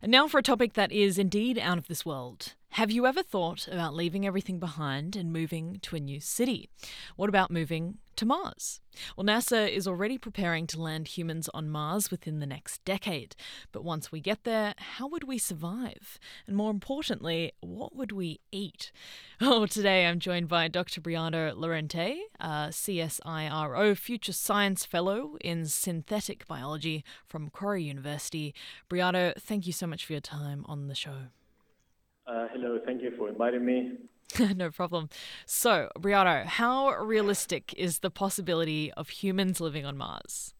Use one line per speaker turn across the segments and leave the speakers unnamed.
And now for a topic that is indeed out of this world. Have you ever thought about leaving everything behind and moving to a new city? What about moving to Mars? Well, NASA is already preparing to land humans on Mars within the next decade. But once we get there, how would we survive? And more importantly, what would we eat? Oh, today I'm joined by Dr. Brianna Lorente, a CSIRO Future Science Fellow in Synthetic Biology from Macquarie University. Brianna, thank you so much for your time on the show.
Hello, thank you for inviting me.
No problem. So, Brianna, how realistic is the possibility of humans living on Mars?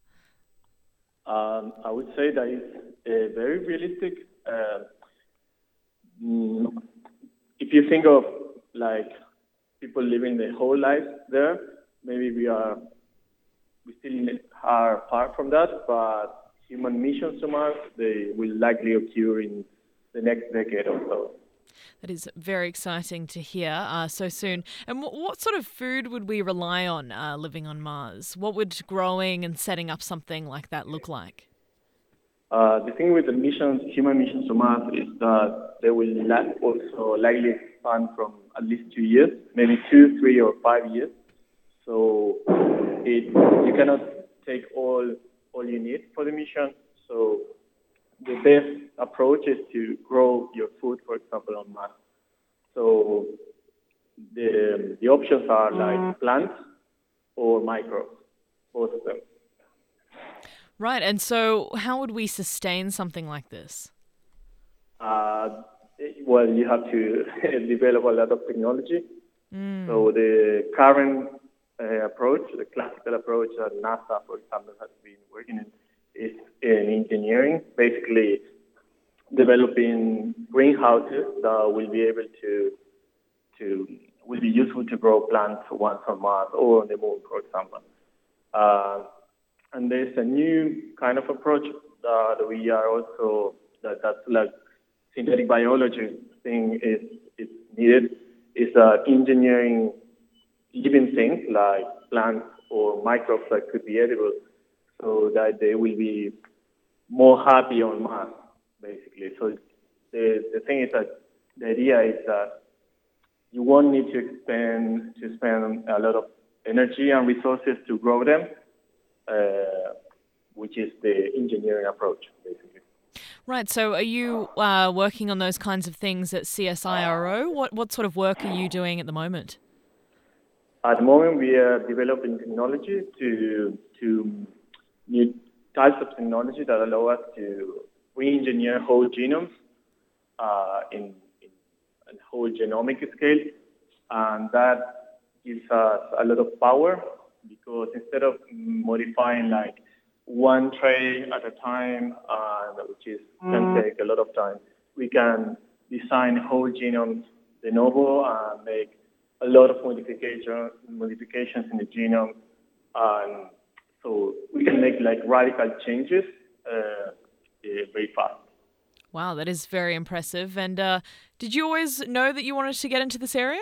I would say that it's very realistic. Mm, if you think of like people living their whole life there, maybe we still are far from that, but human missions to Mars they will likely occur in the next decade or so.
That is very exciting to hear so soon. And what sort of food would we rely on living on Mars? What would growing and setting up something like that look like?
The thing with the missions, human missions to Mars, is that they will also likely span from at least 2 years, maybe 2, 3, or 5 years. So you cannot take all you need for the mission. So the best approach is to grow your food, for example, on Mars. So the options are like plants or microbes, both of them.
Right. And so, how would we sustain something like this?
Uh, well, you have to develop a lot of technology.
Mm.
So the current approach, the classical approach that NASA, for example, has been working in, is in engineering, basically developing greenhouses that will be able to will be useful to grow plants once on Mars or on the Moon, for example. Uh, and there's a new kind of approach that we are also that's like synthetic biology thing is needed is engineering living things like plants or microbes that could be edible so that they will be more happy on Mars, basically. So the thing is that the idea is that you won't need to spend a lot of energy and resources to grow them, which is the engineering approach, basically.
Right. So, are you working on those kinds of things at CSIRO? What sort of work are you doing at the moment?
At the moment, we are developing technology to new types of technology that allow us to re-engineer whole genomes in a whole genomic scale, and that gives us a lot of power because instead of modifying like one trait at a time, which is can take a lot of time, we can design whole genomes de novo and make a lot of modifications in the genome, and so we can make like radical changes very fast.
Wow, that is very impressive. And did you always know that you wanted to get into this area?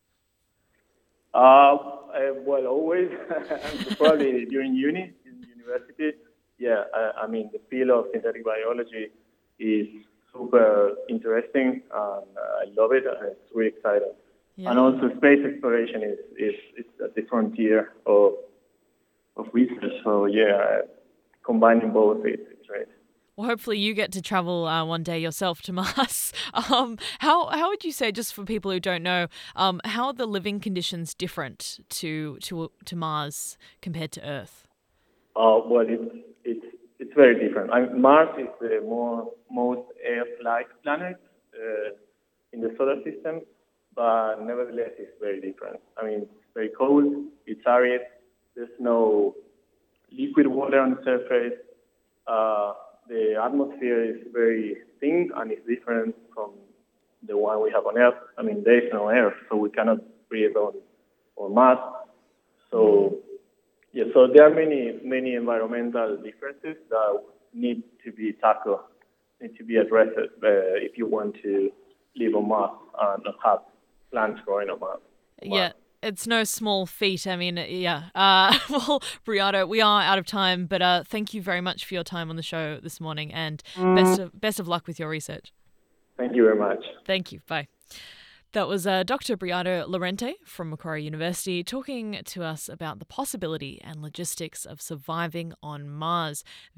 Well, always, probably during in university. Yeah, I mean, the field of synthetic biology is super interesting, and I love it, and it's really exciting. And
Yeah.
also, space exploration is at the frontier of research. So, yeah, combining both is great.
Well, hopefully you get to travel one day yourself to Mars. How would you say, just for people who don't know, how are the living conditions different to Mars compared to Earth?
Well, it's very different. Mars is the most Earth-like planet in the solar system, but nevertheless, it's very different. I mean, it's very cold. It's arid. There's no liquid water on the surface. Uh, the atmosphere is very thin and it's different from the one we have on Earth. I mean, there is no Earth, so we cannot breathe on Mars.
Mm.
So yeah, so there are many environmental differences that need to be tackled, need to be addressed if you want to live on Mars and have plants growing on Mars.
Yeah. it's no small feat. I mean, yeah. Well, Briardo, we are out of time, but thank you very much for your time on the show this morning, and best of luck with your research.
Thank you very much.
Thank you. Bye. That was Dr. Briardo Lorente from Macquarie University talking to us about the possibility and logistics of surviving on Mars.